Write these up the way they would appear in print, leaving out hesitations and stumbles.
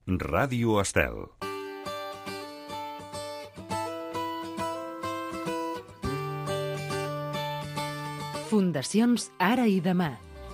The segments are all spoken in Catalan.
Ràdio Estel. Fundacions Ara i Demà.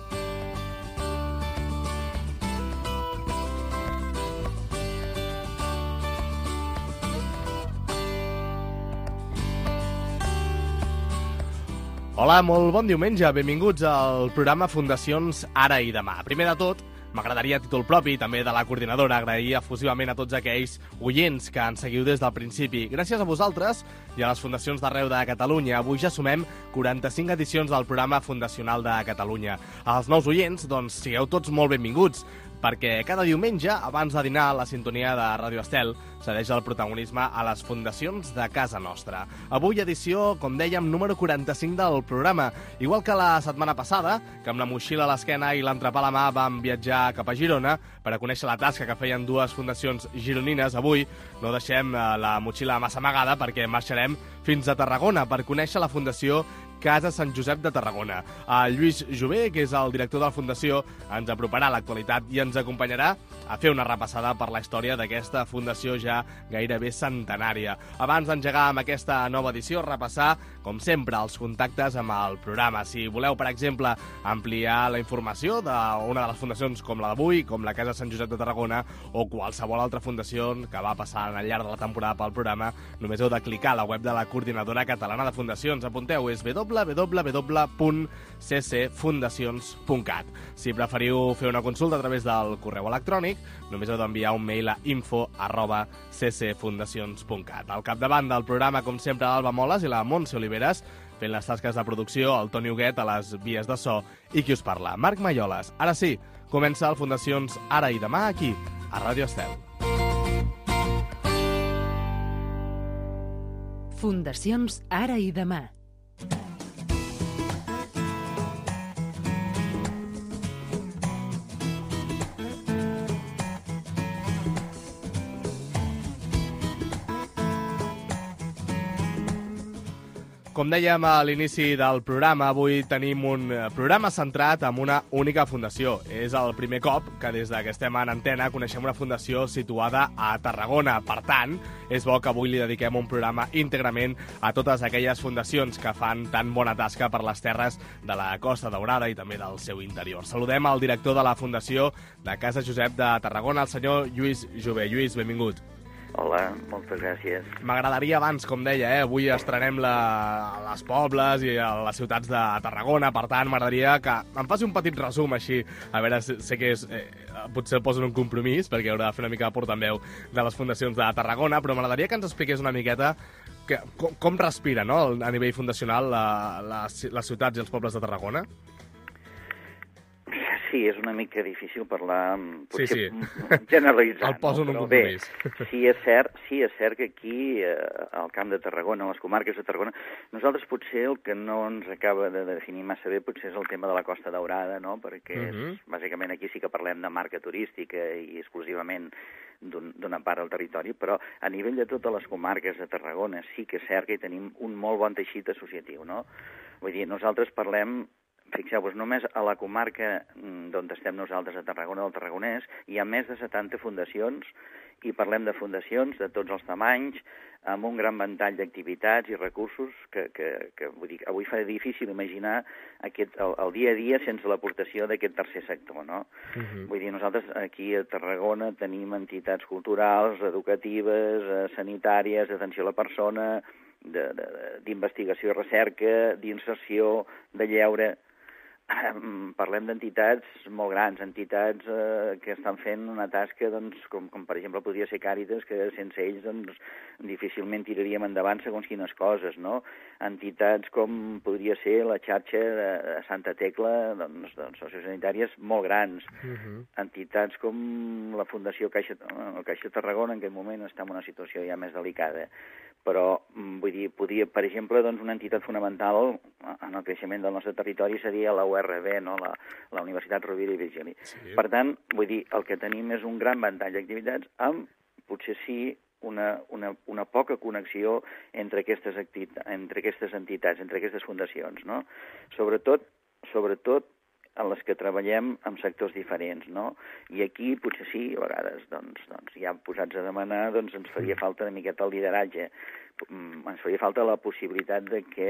Hola, molt bon diumenge. Benvinguts al programa Fundacions Ara i Demà. Primer de tot, m'agradaria a títol propi, també de la coordinadora, agrair efusivament a tots aquells oients que ens seguiu des del principi. Gràcies a vosaltres i a les fundacions d'arreu de Catalunya. Avui ja sumem 45 edicions del programa fundacional de Catalunya. Als nous oients, doncs, sigueu tots molt benvinguts, perquè cada diumenge, abans de dinar, la sintonia de Ràdio Estel cedeix el protagonisme a les fundacions de casa nostra. Avui edició, com dèiem, número 45 del programa. Igual que la setmana passada, que amb la motxilla a l'esquena i l'entrepà a la mà vam viatjar cap a Girona per a conèixer la tasca que feien dues fundacions gironines, avui no deixem la motxilla massa amagada perquè marxarem fins a Tarragona per conèixer la Fundació Casa Sant Josep de Tarragona. El Lluís Jové, que és el director de la Fundació, ens aproparà a l'actualitat i ens acompanyarà a fer una repassada per la història d'aquesta fundació ja gairebé centenària. Abans d'engegar amb aquesta nova edició, repassar, com sempre, els contactes amb el programa. Si voleu, per exemple, ampliar la informació d'una de les fundacions com la d'avui, com la Casa Sant Josep de Tarragona, o qualsevol altra fundació que va passar al llarg de la temporada pel programa, només heu de clicar a la web de la Coordinadora Catalana de Fundacions. Apunteu, és www.ccfundacions.cat. Si preferiu fer una consulta a través del correu electrònic, només heu d'enviar un mail a info@ccfundacions.cat. Al capdavant del programa, com sempre, l'Alba Moles i la Montse Oliveres, fent les tasques de producció, el Toni Huguet a les vies de so i qui us parla, Marc Malloles. Ara sí, comença el Fundacions Ara i Demà aquí, a Ràdio Estel. Fundacions Ara i Demà. Com dèiem a l'inici del programa, avui tenim un programa centrat en una única fundació. És el primer cop que des que estem en antena coneixem una fundació situada a Tarragona. Per tant, és bo que avui li dediquem un programa íntegrament a totes aquelles fundacions que fan tan bona tasca per les terres de la Costa Daurada i també del seu interior. Saludem al director de la Fundació de Casa Josep de Tarragona, el senyor Lluís Jové. Lluís, benvingut. Hola, moltes gràcies. M'agradaria abans, com deia, avui estrenem a les pobles i a les ciutats de Tarragona, per tant, m'agradaria que em faci un petit resum així, a veure, sé que potser poso un compromís, perquè haurà de fer una mica de portaveu de les fundacions de Tarragona, però m'agradaria que ens expliqués una miqueta com respira, no?, a nivell fundacional les ciutats i els pobles de Tarragona. Sí, és una mica difícil parlar, potser sí. generalitzant. El poso en un però compromís. Bé, sí és cert que aquí, al Camp de Tarragona, a les comarques de Tarragona, nosaltres potser el que no ens acaba de definir massa bé potser és el tema de la Costa Daurada, no?, perquè bàsicament aquí sí que parlem de marca turística i exclusivament d'una part del territori, però a nivell de totes les comarques de Tarragona sí que és cert que hi tenim un molt bon teixit associatiu, no? Vull dir, nosaltres parlem. Fixeu-vos, només a la comarca d'on estem nosaltres, a Tarragona del Tarragonès, hi ha més de 70 fundacions i parlem de fundacions de tots els tamanys, amb un gran ventall d'activitats i recursos que vull dir, avui fa difícil imaginar el dia a dia sense l'aportació d'aquest tercer sector, no? Vull dir, nosaltres aquí a Tarragona tenim entitats culturals, educatives, sanitàries, d'atenció a la persona, d'investigació i recerca, d'inserció, de lleure. Parlem d'entitats molt grans, entitats que estan fent una tasca, doncs, com per exemple podria ser Càritas, que sense ells doncs, difícilment tiraríem endavant segons quines coses, no? Entitats com podria ser la xarxa de Santa Tecla, doncs sociosanitàries molt grans. Entitats com la Fundació Caixa Tarragona, en aquest moment està en una situació ja més delicada. Però, vull dir, per exemple, doncs, una entitat fonamental en el creixement del nostre territori seria la URB, no? La Universitat Rovira i Virgili. Sí. Per tant, vull dir, el que tenim és un gran ventall d'activitats amb, potser sí, una poca connexió entre aquestes entitats, entre aquestes fundacions, no? Sobretot en les que treballem en sectors diferents, no? I aquí potser sí, a vegades, doncs ja posats a demanar, doncs ens faria falta una miqueta el lideratge. Ens faria falta la possibilitat de que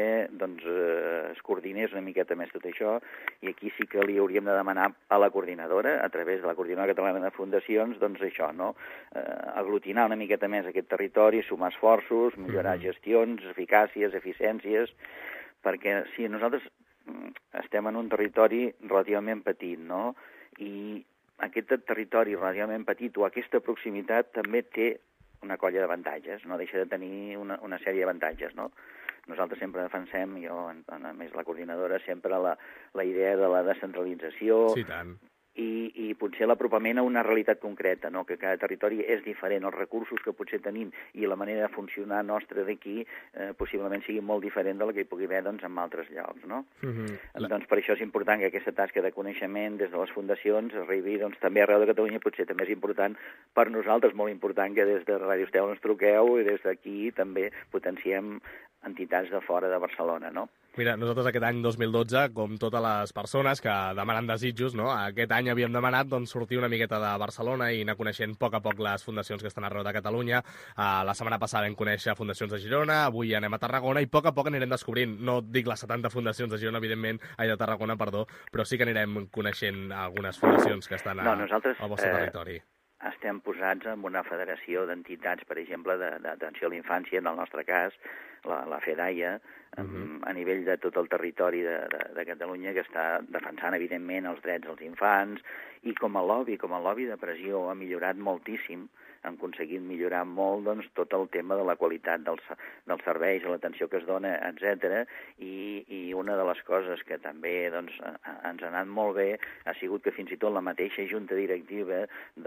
es coordinés una miqueta més tot això, i aquí sí que li hauríem de demanar a la coordinadora, a través de la Coordinadora Catalana de Fundacions, doncs això, no? Aglutinar una miqueta més aquest territori, sumar esforços, millorar gestions, eficàcies, eficiències, perquè si nosaltres estem en un territori relativament petit, no? I aquest territori relativament petit o aquesta proximitat també té una colla d'avantatges, no deixa de tenir una sèrie d'avantatges, no? Nosaltres sempre defensem, jo, a més la coordinadora, sempre la idea de la descentralització. Sí, tant. I potser l'apropament a una realitat concreta, no? Que cada territori és diferent, els recursos que potser tenim i la manera de funcionar nostra d'aquí possiblement sigui molt diferent de la que hi pugui haver en altres llocs, no? Doncs per això és important que aquesta tasca de coneixement des de les fundacions arribi també arreu de Catalunya, potser també és important per nosaltres, molt important que des de Ràdio Estel ens truqueu i des d'aquí també potenciem entitats de fora de Barcelona, no? Mira, nosaltres aquest any 2012, com totes les persones que demanen desitjos, no? Aquest any havíem demanat sortir una miqueta de Barcelona i anar coneixent a poc les fundacions que estan arreu de Catalunya. La setmana passada vam conèixer fundacions de Girona, avui anem a Tarragona i a poc anirem descobrint, no dic les 70 fundacions de Girona, evidentment, de Tarragona, perdó, però sí que anirem coneixent algunes fundacions que estan al vostre territori. Estem posats en una federació d'entitats, per exemple, d'atenció a la infància, en el nostre cas, la FEDAIA, a nivell de tot el territori de Catalunya, que està defensant, evidentment, els drets dels infants, i com a lobby de pressió ha millorat moltíssim, han aconseguit millorar molt tot el tema de la qualitat dels serveis, l'atenció que es dona, etc. I una de les coses que també ens ha anat molt bé ha sigut que fins i tot la mateixa junta directiva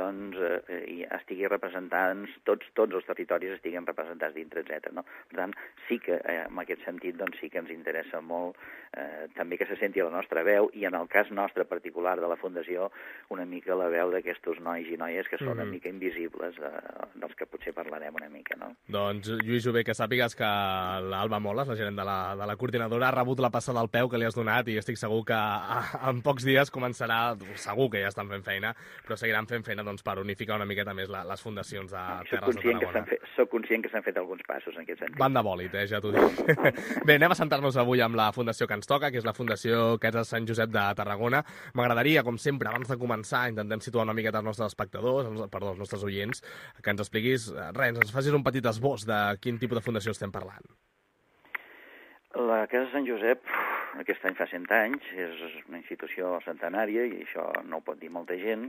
estigui representant, tots els territoris estiguin representats dintre, etc. No? Per tant, sí que en aquest sentit sí que ens interessa molt també que se senti la nostra veu, i en el cas nostre particular de la Fundació, una mica la veu d'aquests nois i noies que són una mica invisibles, dels que potser parlarem una mica, no? Doncs, Lluís Jové, que sàpigues que l'Alba Moles, la gerent de la coordinadora, ha rebut la passada al peu que li has donat i estic segur que en pocs dies començarà, segur que ja estan fent feina, però seguiran fent feina per unificar una miqueta més les fundacions de Terres de Tarragona. Soc conscient que s'han fet alguns passos en aquest sentit. Van de bòlit, ja t'ho dic. Bé, anem a centrar-nos avui amb la fundació que ens toca, que és la Fundació Cases Sant Josep de Tarragona. M'agradaria, com sempre, abans de començar, intentem situar una miqueta els nostres espectadors, els nostres oients, que ens expliquis, ens facis un petit esbós de quin tipus de fundació estem parlant. La Casa Sant Josep, aquest any fa 100 anys, és una institució centenària, i això no ho pot dir molta gent.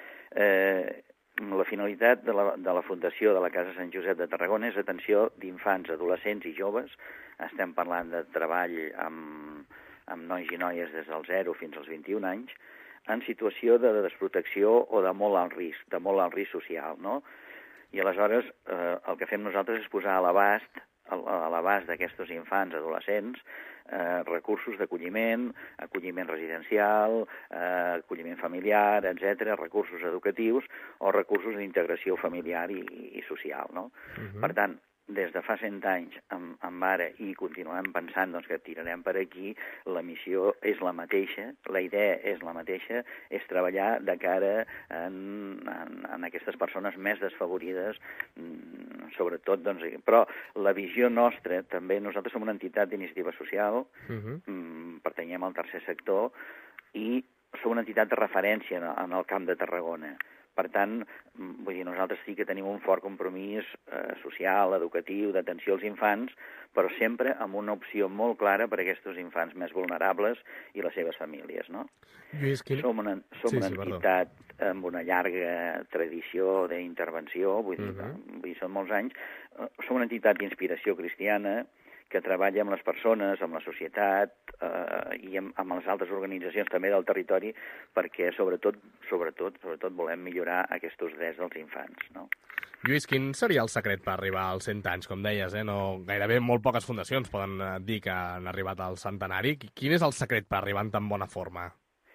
La finalitat de la fundació de la Casa Sant Josep de Tarragona és atenció d'infants, adolescents i joves. Estem parlant de treball amb nois i noies des dels 0 fins als 21 anys, en situació de desprotecció o de molt alt risc social, no? I aleshores el que fem nosaltres és posar a l'abast d'aquests infants, adolescents, recursos d'acolliment, acolliment residencial, acolliment familiar, etc., recursos educatius o recursos d'integració familiar i social, no? Per tant, des de fa 100 anys amb ara, i continuem pensant que tirarem per aquí, la missió és la mateixa, la idea és la mateixa, és treballar de cara en aquestes persones més desfavorides, sobretot, però la visió nostra, també nosaltres som una entitat d'iniciativa social, pertanyem al tercer sector, i som una entitat de referència en el Camp de Tarragona. Per tant, vull dir, nosaltres sí que tenim un fort compromís social, educatiu, d'atenció als infants, però sempre amb una opció molt clara per a aquests infants més vulnerables i les seves famílies, no? Lluís, Som una entitat amb una llarga tradició d'intervenció, vull dir, són molts anys. Som una entitat d'inspiració cristiana que treballa amb les persones, amb la societat i amb les altres organitzacions també del territori, perquè sobretot volem millorar aquests drets dels infants, no? Lluís, quin seria el secret per arribar als 100 anys, com deies, no? Gairebé molt poques fundacions poden dir que han arribat al centenari. Quin és el secret per arribar en tan bona forma?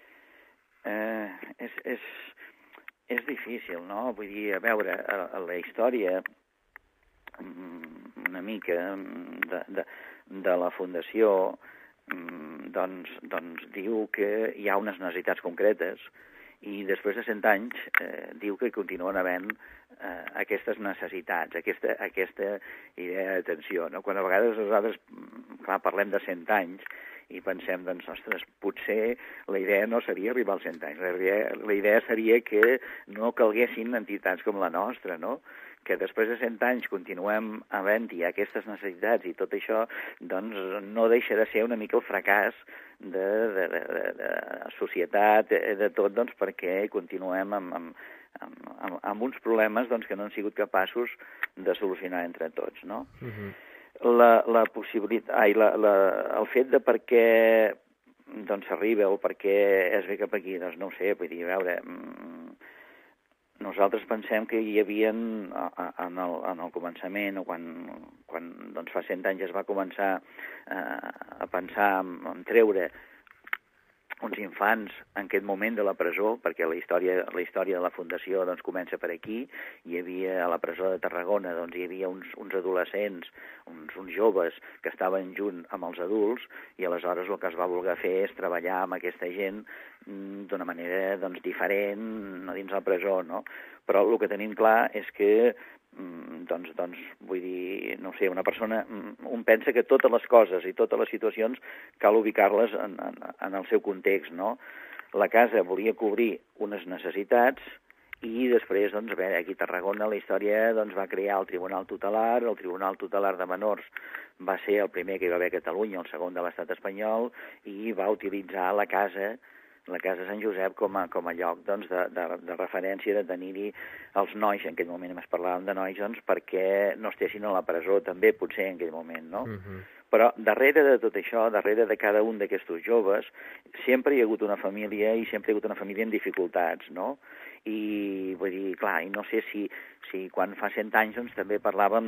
És difícil, no? Vull dir, a veure, la història una mica de la Fundació doncs diu que hi ha unes necessitats concretes i després de 100 anys diu que continuen havent aquestes necessitats, aquesta idea d'atenció, no? Quan a vegades nosaltres, clar, parlem de 100 anys i pensem, doncs, ostres, potser la idea no seria arribar als 100 anys, la idea seria que no calguessin entitats com la nostra, no? Que després de 100 anys continuem havent-hi aquestes necessitats i tot això, doncs no deixa de ser una mica el fracàs de societat, de tot, doncs perquè continuem amb uns problemes doncs, que no han sigut capaços de solucionar entre tots, no? La possibilitat, el fet de per què doncs s'arriba o per què es ve cap aquí, doncs no ho sé, vull dir, a veure, nosaltres pensem que hi havia en el començament o quan doncs fa 100 anys es va començar a pensar en treure uns infants en aquest moment de la presó, perquè la història de la Fundació doncs, comença per aquí. Hi havia a la presó de Tarragona, doncs, hi havia uns adolescents, uns joves que estaven junt amb els adults i aleshores el que es va voler fer és treballar amb aquesta gent d'una manera doncs, diferent, no dins la presó, no? Però el que tenim clar és que doncs, vull dir, no sé, una persona, un pensa que totes les coses i totes les situacions cal ubicar-les en el seu context, no? La casa volia cobrir unes necessitats i després, doncs, a veure, aquí a Tarragona la història doncs, va crear el Tribunal Tutelar de Menors va ser el primer que hi va haver a Catalunya, el segon de l'estat espanyol, i va utilitzar la casa Sant Josep com a lloc doncs, de referència, de tenir-hi els nois, en aquell moment es parlàvem de nois, doncs, perquè no estessin a la presó també, potser en aquell moment, no? Però darrere de tot això, darrere de cada un d'aquests joves, sempre hi ha hagut una família i sempre hi ha hagut una família en dificultats, no? I vull dir, clar, i no sé si quan fa 100 anys doncs, també parlàvem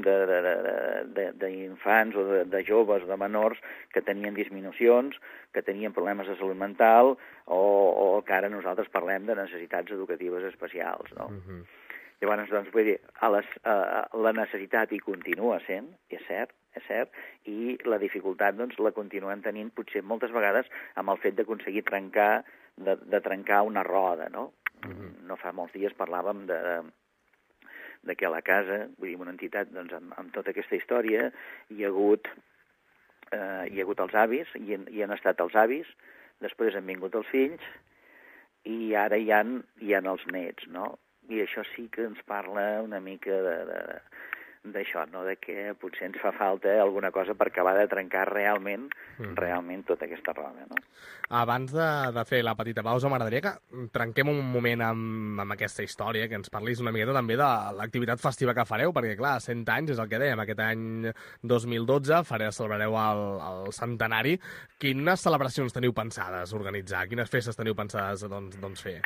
d'infants o de joves o de menors que tenien disminucions, que tenien problemes de salut mental o que ara nosaltres parlem de necessitats educatives especials, no? Llavors, doncs, vull dir, la necessitat hi continua sent, és cert, i la dificultat doncs, la continuem tenint potser moltes vegades amb el fet d'aconseguir de trencar una roda, no? No fa molts dies parlàvem de que a la casa, vull dir, una entitat doncs, amb tota aquesta història, hi ha hagut els avis, hi han estat els avis, després han vingut els fills, i ara hi han els nets, no? I això sí que ens parla una mica d'això, no? De que potser ens fa falta alguna cosa per acabar de trencar realment tota aquesta roda, no? Abans de fer la petita pausa, m'agradaria que trenquem un moment amb aquesta història, que ens parlis una miqueta també de l'activitat festiva que fareu, perquè, clar, 100 anys és el que dèiem, aquest any 2012 celebrareu el centenari. Quines celebracions teniu pensades organitzar? Quines festes teniu pensades doncs fer?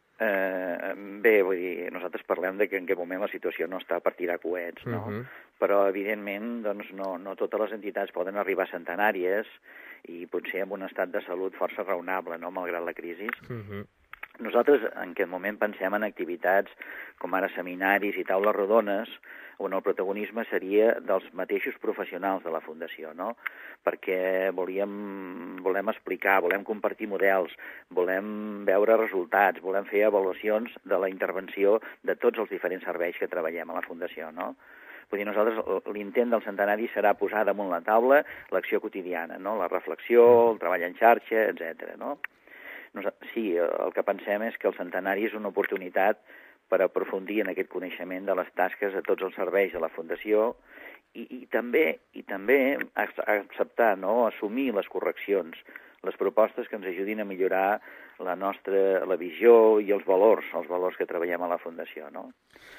Bé, vull dir, nosaltres parlem de que en aquest moment la situació no està per tirar coets, no? Però, evidentment, doncs, no totes les entitats poden arribar a centenàries i potser amb un estat de salut força raonable, no?, malgrat la crisi. Nosaltres en aquest moment pensem en activitats com ara seminaris i taules rodones on el protagonisme seria dels mateixos professionals de la Fundació, no? Perquè volem explicar, volem compartir models, volem veure resultats, volem fer avaluacions de la intervenció de tots els diferents serveis que treballem a la Fundació, no? Vull dir, nosaltres l'intent del centenari serà posar damunt la taula l'acció quotidiana, no? La reflexió, el treball en xarxa, etc., no? Sí, el que pensem és que el centenari és una oportunitat per aprofundir en aquest coneixement de les tasques de tots els serveis de la Fundació i també acceptar, no?, assumir les correccions, les propostes que ens ajudin a millorar la visió i els valors que treballem a la Fundació, no?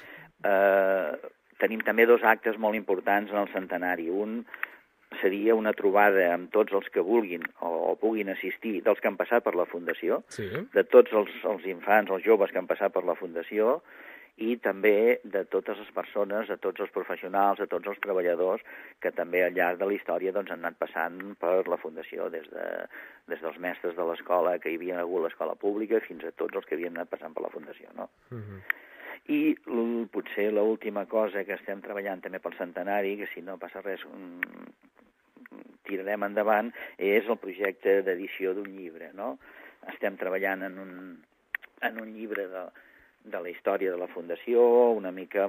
Tenim també 2 actes molt importants en el centenari. Un seria una trobada amb tots els que vulguin o puguin assistir, dels que han passat per la Fundació, de tots els infants, els joves que han passat per la Fundació, i també de totes les persones, de tots els professionals, de tots els treballadors que també al llarg de la història doncs, han anat passant per la Fundació, des dels mestres de l'escola que hi havia hagut l'escola pública fins a tots els que havien anat passant per la Fundació, no? I potser l'última cosa que estem treballant també pel centenari, que si no passa res tirarem endavant és el projecte d'edició d'un llibre, no? Estem treballant en un llibre de la història de la Fundació, una mica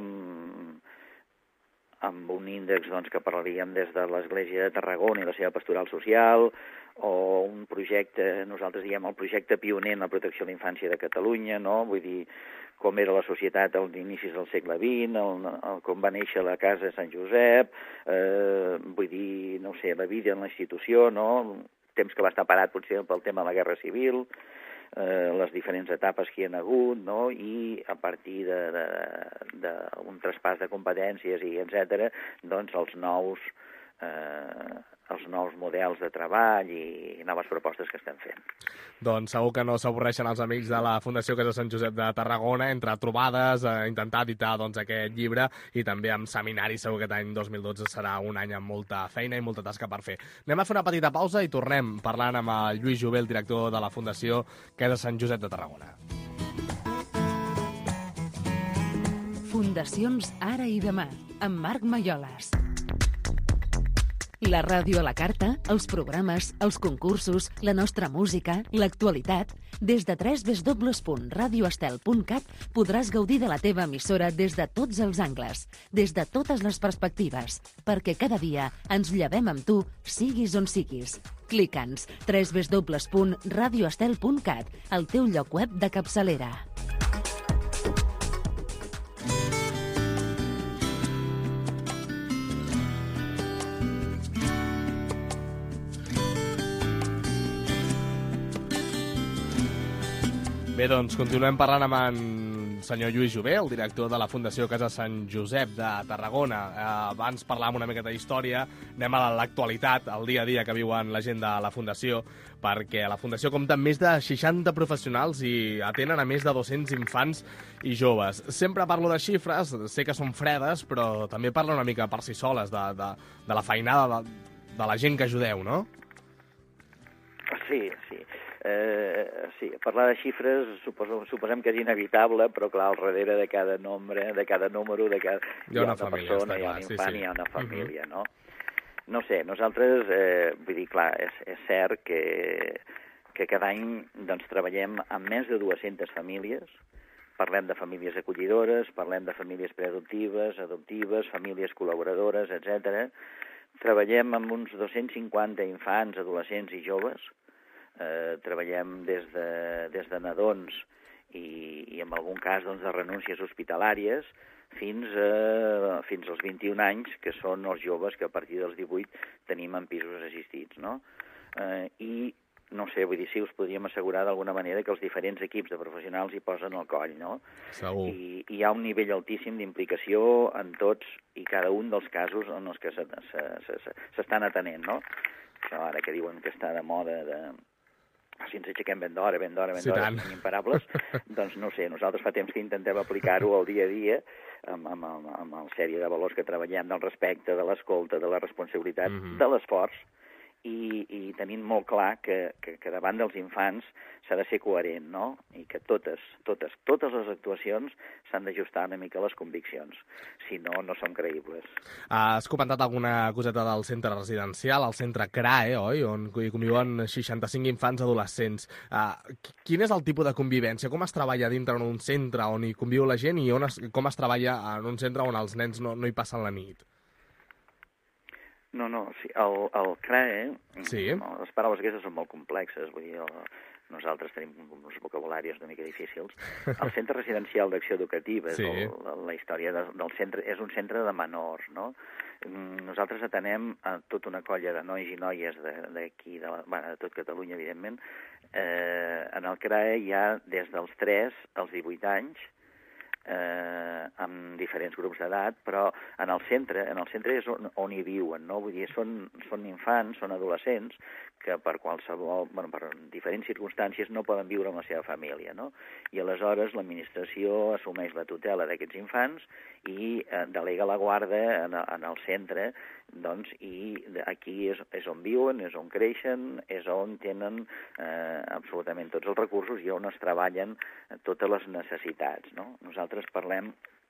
amb un índex que parlaríem des de l'Església de Tarragona i la seva pastoral social, o un projecte, nosaltres diem el projecte pioner en la protecció de la infància de Catalunya, no? Vull dir, com era la societat als inicis del segle XX, com va néixer la Casa de Sant Josep, vull dir, no sé, la vida en la institució, no? Temps que va estar parat potser pel tema de la Guerra Civil, les diferents etapes que hi ha hagut, no? I a partir d'un traspàs de competències i etcètera, doncs els nous models de treball i noves propostes que estem fent. Doncs segur que no s'avorreixen els amics de la Fundació Casa Sant Josep de Tarragona, entre trobades, intentar editar aquest llibre i també amb seminaris. Segur que aquest any 2012 serà un any amb molta feina i molta tasca per fer. Anem a fer una petita pausa i tornem parlant amb el Lluís Jové, el director de la Fundació Casa Sant Josep de Tarragona. Fundacions Ara i Demà, amb Marc Maiolas. La ràdio a la carta, els programes, els concursos, la nostra música, l'actualitat. Des de www.radioestel.cat podràs gaudir de la teva emissora des de tots els angles, des de totes les perspectives, perquè cada dia ens llevem amb tu, siguis on siguis. Clica'ns www.radioestel.cat, el teu lloc web de capçalera. Bé, doncs continuem parlant amb en senyor Lluís Jové, el director de la Fundació Casa Sant Josep de Tarragona. Abans parlàvem una miqueta d'història, anem a l'actualitat, al dia a dia que viuen la gent de la Fundació, perquè la Fundació compta amb més de 60 professionals i atenen a més de 200 infants i joves. Sempre parlo de xifres, sé que són fredes, però també parlo una mica per si soles de la feinada de la gent que ajudeu, no? Sí. Sí, parlar de xifres suposem que és inevitable, però clar, al darrere de cada número, hi ha una persona, hi ha un infant, hi ha una família, no? No sé, nosaltres, vull dir, clar, és cert que cada any doncs, treballem amb més de 200 famílies. Parlem de famílies acollidores, parlem de famílies preadoptives, adoptives, famílies col·laboradores, etc. Treballem amb uns 250 infants, adolescents i joves. Treballem des de nadons i en algun cas doncs, de renúncies hospitalàries fins als 21 anys, que són els joves que a partir dels 18 tenim en pisos assistits, no? I no sé, vull dir, sí, us podríem assegurar d'alguna manera que els diferents equips de professionals hi posen el coll, no? Segur. I hi ha un nivell altíssim d'implicació en tots i cada un dels casos en els que s'estan atenent, no? Això ara que diuen que està de moda si ens aixequem ben d'hora, sí, som imparables, doncs no sé, nosaltres fa temps que intentem aplicar-ho al dia a dia amb la sèrie de valors que treballem del respecte, de l'escolta, de la responsabilitat, de l'esforç, i tenint molt clar que davant dels infants s'ha de ser coherent, no? I que totes les actuacions s'han d'ajustar una mica a les conviccions. Si no, no són creïbles. Has comentat alguna coseta del centre residencial, el centre CRAE, oi? On hi conviuen 65 infants adolescents. Quin és el tipus de convivència? Com es treballa dintre d'un centre on hi conviu la gent i com es treballa en un centre on els nens no hi passen la nit? No, sí, el CRAE, sí. Les paraules aquestes són molt complexes, vull dir, nosaltres tenim uns vocabularis una mica difícils. El Centre Residencial d'Acció Educativa, sí. La història del centre, és un centre de menors, no? Nosaltres atenem a tota una colla de nois i noies d'aquí, de tot Catalunya, evidentment. En el CRAE hi ha des dels 3 als 18 anys, amb diferents grups d'edat, però en el centre és on hi viuen, no? Vull dir, són infants, són adolescents que per diferents circumstàncies no poden viure amb la seva família, no? I aleshores l'administració assumeix la tutela d'aquests infants i delega la guarda en el centre, doncs, i aquí és on viuen, és on creixen, és on tenen absolutament tots els recursos i on es treballen totes les necessitats, no? Nosaltres parlem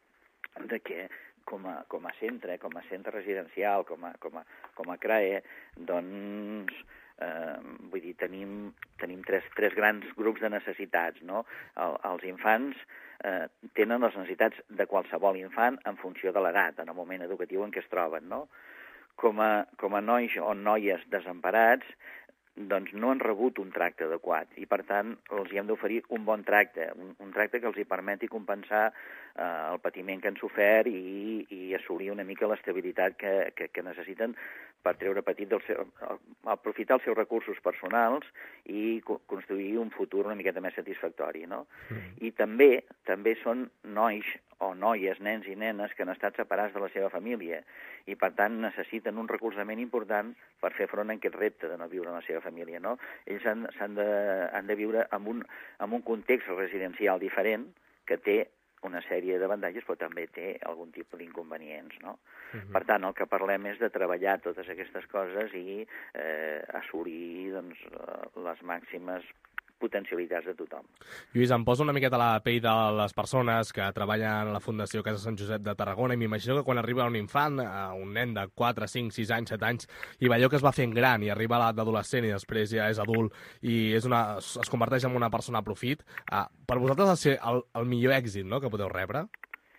de que com a centre residencial, com a CRAE, doncs vull dir, tenim tres grans grups de necessitats, no? Els infants tenen les necessitats de qualsevol infant en funció de l'edat, en el moment educatiu en què es troben, no? Com a nois o noies desemparats, doncs no han rebut un tracte adequat i, per tant, els hi hem d'oferir un bon tracte, un tracte que els hi permeti compensar el patiment que han sofert i assolir una mica l'estabilitat que necessiten per treure aprofitar els seus recursos personals i construir un futur una miqueta més satisfactori, no? I també són nois o noies, nens i nenes que han estat separats de la seva família i, per tant, necessiten un recolzament important per fer front a aquest repte de no viure en la seva família, no? Ells han de viure en un context residencial diferent que té una sèrie d'avantatges, però també té algun tipus d'inconvenients, no? Per tant, el que parlem és de treballar totes aquestes coses i assolir doncs, les màximes potencialitats de tothom. Lluís, em poso una miqueta a la pell de les persones que treballen a la Fundació Casa Sant Josep de Tarragona i m'imagino que quan arriba un infant, un nen de 4, 5, 6 anys, 7 anys, i va allò que es va fent gran i arriba a l'edat d'adolescent i després ja és adult i es converteix en una persona profit, per vosaltres ha de ser el millor èxit, no?, que podeu rebre?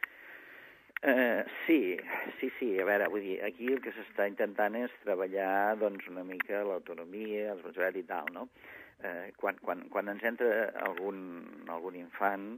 Sí. A veure, vull dir, aquí el que s'està intentant és treballar doncs, una mica l'autonomia, la responsabilitat i tal, no? Quan ens entra algun infant,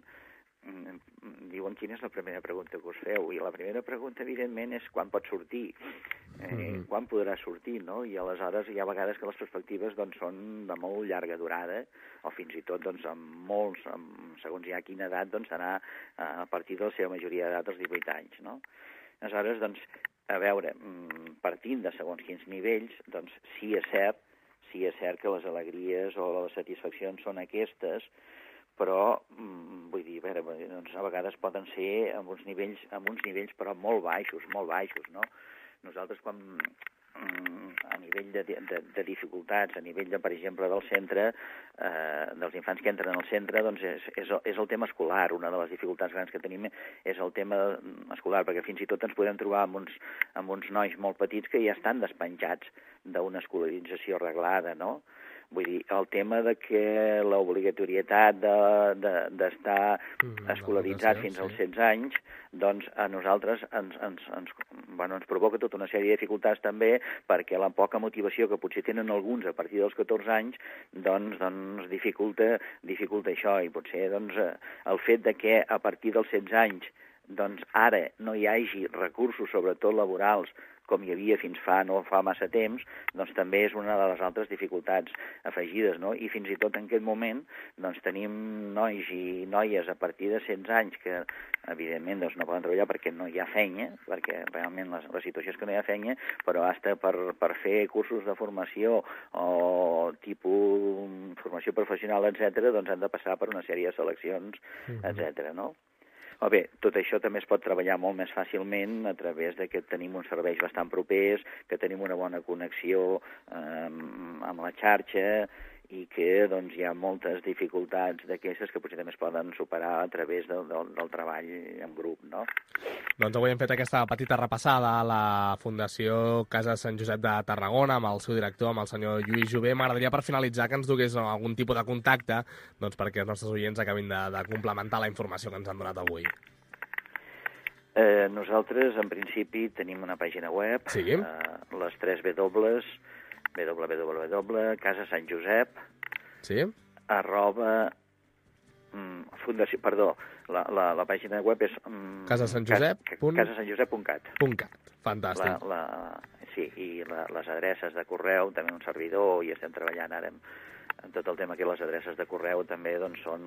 diuen quina és la primera pregunta que us feu, i la primera pregunta, evidentment, és quan pot sortir, quan podrà sortir, no? I aleshores hi ha vegades que les perspectives doncs, són de molt llarga durada, o fins i tot, doncs, segons ja quina edat, doncs, serà a partir de la seva majoria d'edat, als 18 anys, no? Aleshores, doncs, a veure, partint de segons quins nivells, doncs, sí és cert que les alegries o les satisfaccions són aquestes, però, vull dir, a veure, doncs a vegades poden ser amb uns nivells però molt baixos, no? Nosaltres, quan a nivell de dificultats, a nivell, per exemple, del centre, dels infants que entren al centre, doncs és el tema escolar. Una de les dificultats grans que tenim és el tema escolar, perquè fins i tot ens podem trobar amb uns nois molt petits que ja estan despenjats d'una escolarització reglada, no? Vull dir, el tema de que l'obligatorietat d'estar escolaritzat fins als 16 anys, doncs a nosaltres ens provoca tota una sèrie de dificultats també, perquè la poca motivació que potser tenen alguns a partir dels 14 anys, doncs dificulta això, i potser doncs, el fet de que a partir dels 16 anys doncs ara no hi hagi recursos, sobretot laborals, com hi havia fins no fa massa temps, doncs també és una de les altres dificultats afegides, no? I fins i tot en aquest moment doncs tenim nois i noies a partir de 16 anys que, evidentment, doncs no poden treballar perquè no hi ha feina, perquè realment la situació és que no hi ha feina, però hasta per fer cursos de formació o tipus formació professional, etc., doncs han de passar per una sèrie de seleccions, etc., no? Bé, tot això també es pot treballar molt més fàcilment a través de que tenim uns serveis bastant propers, que tenim una bona connexió amb la xarxa i que doncs, hi ha moltes dificultats d'aquestes que potser també es poden superar a través del treball en grup, no? Doncs avui hem fet aquesta petita repassada a la Fundació Casa Sant Josep de Tarragona amb el seu director, amb el senyor Lluís Jové. M'agradaria, per finalitzar, que ens dugués algun tipus de contacte doncs, perquè els nostres oients acabin de complementar la informació que ens han donat avui. Nosaltres, en principi, tenim una pàgina web, sí. Les 3 www.casasantjosep, sí. Fundació, perdó, la pàgina web és casasantjosep.cat. Fantàstic. Sí, i les adreces de correu, també un servidor, i estem treballant ara en tot el tema que les adreces de correu també doncs, són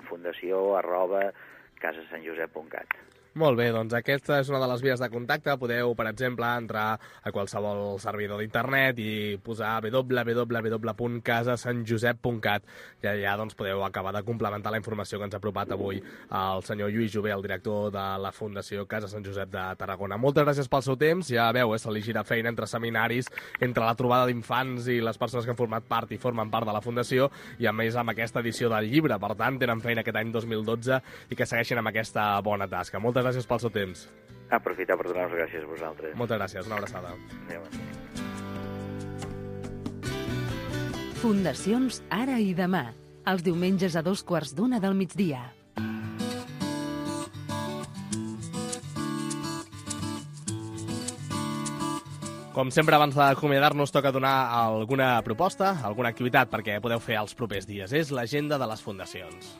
fundació@casasantjosep.cat. Molt bé, doncs aquesta és una de les vies de contacte. Podeu, per exemple, entrar a qualsevol servidor d'internet i posar www.casasantjosep.cat i allà doncs, podeu acabar de complementar la informació que ens ha apropat avui el senyor Lluís Jové, el director de la Fundació Casa Sant Josep de Tarragona. Moltes gràcies pel seu temps. Ja veu, se li gira feina entre seminaris, entre la trobada d'infants i les persones que han format part i formen part de la Fundació, i a més amb aquesta edició del llibre. Per tant, tenen feina aquest any 2012 i que segueixin amb aquesta bona tasca. Moltes gràcies pel seu temps. Aprofitar per donar les gràcies a vosaltres. Moltes gràcies, una abraçada. Adéu. Fundacions Ara i Demà, els diumenges a 2:15 del migdia. Com sempre, abans d'acomiadar-nos, toca donar alguna proposta, alguna activitat perquè podeu fer els propers dies. És l'agenda de les fundacions.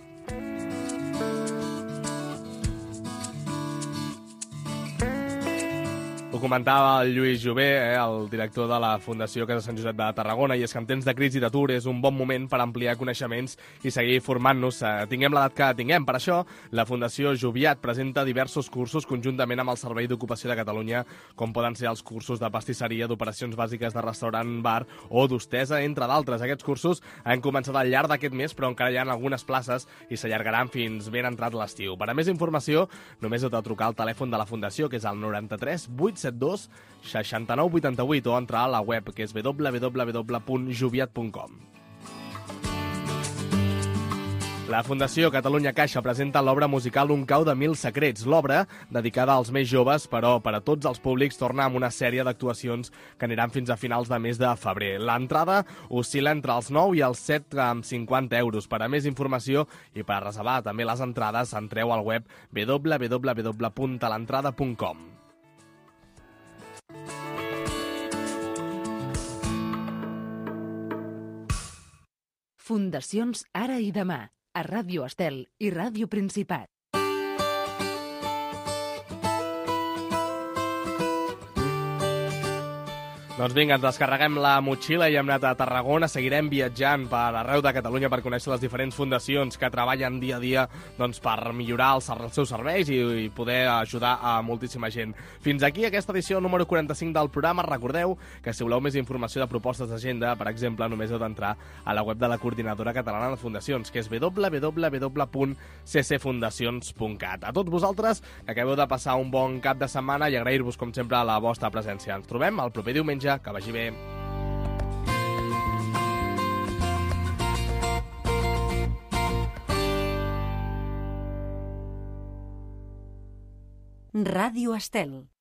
Ho comentava el Lluís Jové, el director de la Fundació Casa Sant Josep de Tarragona, i és que en temps de crisi i d'atur és un bon moment per ampliar coneixements i seguir formant-nos. Tinguem l'edat que tinguem. Per això, la Fundació Joviat presenta diversos cursos conjuntament amb el Servei d'Ocupació de Catalunya, com poden ser els cursos de pastisseria, d'operacions bàsiques de restaurant, bar o d'hostesa, entre d'altres. Aquests cursos han començat al llarg d'aquest mes, però encara hi ha algunes places i s'allargaran fins ben entrat l'estiu. Per a més informació, només heu de trucar al telèfon de la Fundació, que és el 93 872 69 88, o entrar a la web, que és www.joviat.com. La Fundació Catalunya Caixa presenta l'obra musical Un cau de mil secrets. L'obra, dedicada als més joves, però per a tots els públics, torna amb una sèrie d'actuacions que aniran fins a finals de mes de febrer. L'entrada oscil·la entre els 9 i els 7,50 euros. Per a més informació i per a reservar també les entrades, entreu al web www.alentrada.com. Fundacions Ara i Demà, a Ràdio Estel i Ràdio Principat. Doncs vinga, ens descarreguem la motxilla i hem anat a Tarragona. Seguirem viatjant per arreu de Catalunya per conèixer les diferents fundacions que treballen dia a dia per millorar els seus serveis i poder ajudar a moltíssima gent. Fins aquí aquesta edició número 45 del programa. Recordeu que si voleu més informació de propostes d'agenda, per exemple, només heu d'entrar a la web de la Coordinadora Catalana de Fundacions, que és www.ccfundacions.cat. A tots vosaltres, que acabeu de passar un bon cap de setmana i agrair-vos, com sempre, la vostra presència. Ens trobem el proper diumenge. Que vagi bé. Ràdio Estel.